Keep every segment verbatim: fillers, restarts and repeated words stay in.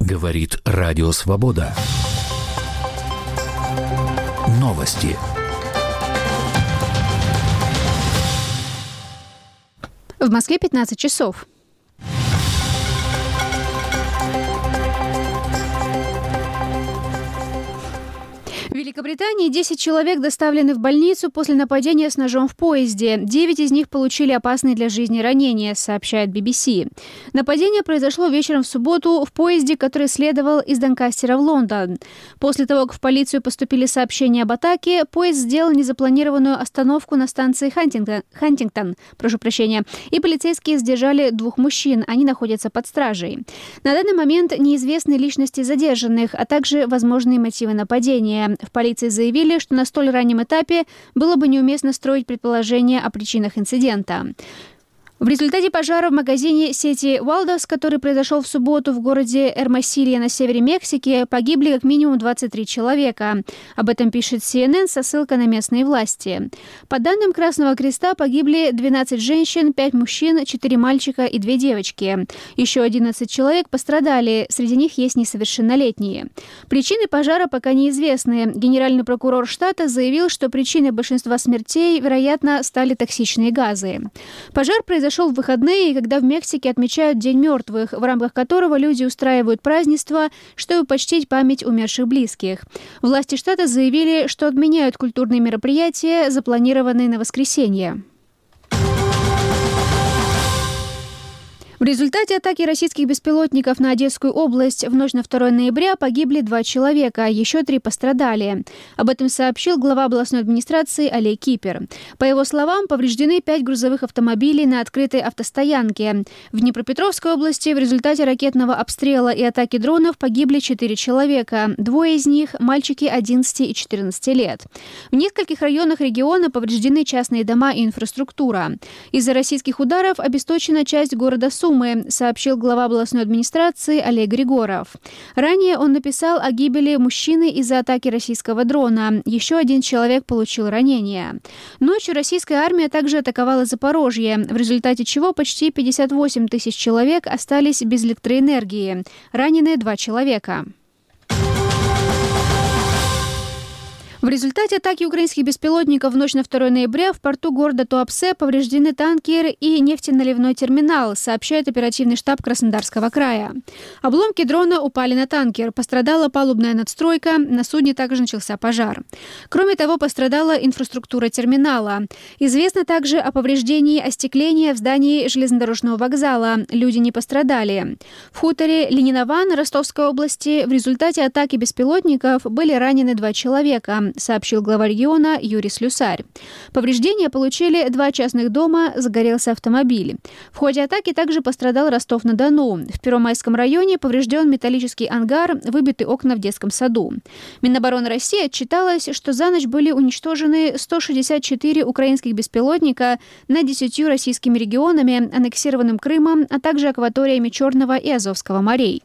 Говорит Радио Свобода. Новости. В Москве пятнадцать часов. В Великобритании десять человек доставлены в больницу после нападения с ножом в поезде. девять из них получили опасные для жизни ранения, сообщает би би си. Нападение произошло вечером в субботу в поезде, который следовал из Донкастера в Лондон. После того, как в полицию поступили сообщения об атаке, поезд сделал незапланированную остановку на станции Хантингтон, Хантингтон, прошу прощения, и полицейские задержали двух мужчин. Они находятся под стражей. На данный момент неизвестны личности задержанных, а также возможные мотивы нападения. В полиции заявили, что на столь раннем этапе было бы неуместно строить предположения о причинах инцидента. В результате пожара в магазине сети Waldos, который произошел в субботу в городе Эрмосилья на севере Мексики, погибли как минимум двадцать три человека. Об этом пишет си эн эн со ссылкой на местные власти. По данным Красного Креста, погибли двенадцать женщин, пять мужчин, четыре мальчика и две девочки. Еще одиннадцать человек пострадали, среди них есть несовершеннолетние. Причины пожара пока неизвестны. Генеральный прокурор штата заявил, что причиной большинства смертей, вероятно, стали токсичные газы. Пожар произошел Произошел в выходные, когда в Мексике отмечают День мертвых, в рамках которого люди устраивают празднества, чтобы почтить память умерших близких. Власти штата заявили, что отменяют культурные мероприятия, запланированные на воскресенье. В результате атаки российских беспилотников на Одесскую область в ночь на второе ноября погибли два человека, еще три пострадали. Об этом сообщил глава областной администрации Олег Кипер. По его словам, повреждены пять грузовых автомобилей на открытой автостоянке. В Днепропетровской области в результате ракетного обстрела и атаки дронов погибли четыре человека. Двое из них – мальчики одиннадцати и четырнадцати лет. В нескольких районах региона повреждены частные дома и инфраструктура. Из-за российских ударов обесточена часть города Сумы, сообщил глава областной администрации Олег Григоров. Ранее он написал о гибели мужчины из-за атаки российского дрона. Еще один человек получил ранение. Ночью российская армия также атаковала Запорожье, в результате чего почти пятьдесят восемь тысяч человек остались без электроэнергии. Ранены два человека. В результате атаки украинских беспилотников в ночь на второе ноября в порту города Туапсе повреждены танкер и нефтеналивной терминал, сообщает оперативный штаб Краснодарского края. Обломки дрона упали на танкер, пострадала палубная надстройка, на судне также начался пожар. Кроме того, пострадала инфраструктура терминала. Известно также о повреждении остекления в здании железнодорожного вокзала. Люди не пострадали. В хуторе Ленинован Ростовской области в результате атаки беспилотников были ранены два человека, сообщил глава региона Юрий Слюсарь. Повреждения получили два частных дома, загорелся автомобиль. В ходе атаки также пострадал Ростов-на-Дону. В Первомайском районе поврежден металлический ангар, выбиты окна в детском саду. Минобороны России отчиталось, что за ночь были уничтожены сто шестьдесят четыре украинских беспилотника над десятью российскими регионами, аннексированным Крымом, а также акваториями Черного и Азовского морей.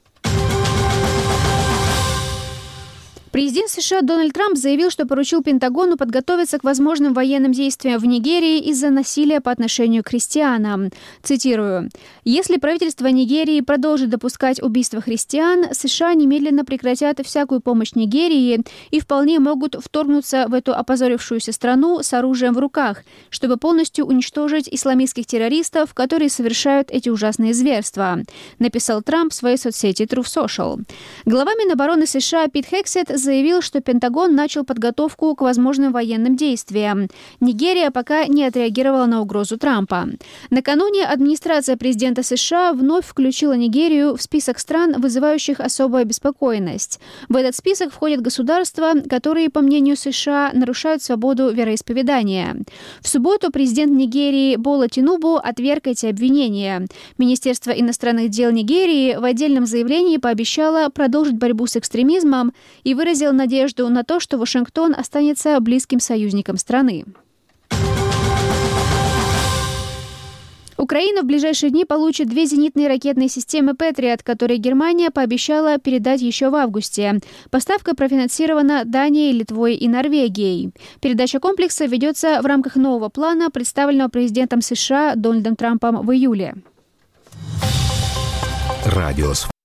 Президент США Дональд Трамп заявил, что поручил Пентагону подготовиться к возможным военным действиям в Нигерии из-за насилия по отношению к христианам. Цитирую. «Если правительство Нигерии продолжит допускать убийства христиан, США немедленно прекратят всякую помощь Нигерии и вполне могут вторгнуться в эту опозорившуюся страну с оружием в руках, чтобы полностью уничтожить исламистских террористов, которые совершают эти ужасные зверства», написал Трамп в своей соцсети Truth Social. Глава Минобороны США Пит Хексет заявил, что Пентагон начал подготовку к возможным военным действиям. Нигерия пока не отреагировала на угрозу Трампа. Накануне администрация президента США вновь включила Нигерию в список стран, вызывающих особую обеспокоенность. В этот список входят государства, которые, по мнению США, нарушают свободу вероисповедания. В субботу президент Нигерии Бола Тинубу отверг эти обвинения. Министерство иностранных дел Нигерии в отдельном заявлении пообещало продолжить борьбу с экстремизмом и выразил надежду на то, что Вашингтон останется близким союзником страны. Украина в ближайшие дни получит две зенитные ракетные системы «Патриот», которые Германия пообещала передать еще в августе. Поставка профинансирована Данией, Литвой и Норвегией. Передача комплекса ведется в рамках нового плана, представленного президентом США Дональдом Трампом в июле. Радио